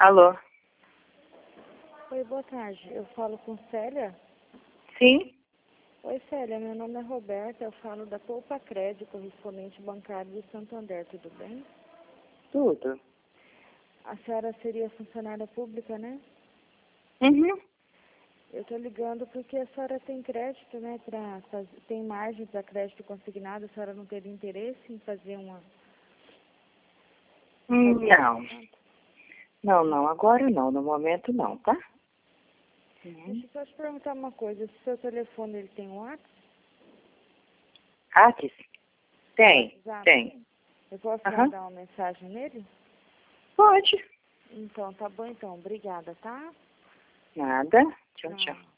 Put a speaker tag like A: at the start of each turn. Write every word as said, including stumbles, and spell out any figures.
A: Alô?
B: Oi, boa tarde. Eu falo com Célia?
A: Sim?
B: Oi, Célia. Meu nome é Roberta. Eu falo da Poupa Crédito, correspondente bancário de Santander. Tudo bem?
A: Tudo.
B: A senhora seria funcionária pública, né?
A: Uhum.
B: Eu estou ligando porque a senhora tem crédito, né? Pra faz... Tem margem para crédito consignado. A senhora não teria interesse em fazer uma...
A: Hum,
B: Fazer
A: Não.
B: uma...
A: Não, não. Agora não. No momento não, tá? Uhum.
B: Deixa eu só te perguntar uma coisa. Se seu telefone ele tem WhatsApp?
A: Artes? Tem.
B: WhatsApp?
A: Tem.
B: Eu posso
A: Aham.
B: mandar uma mensagem nele?
A: Pode.
B: Então, tá bom então. Obrigada, tá?
A: Nada. Tchau,
B: Tchau.
A: tchau.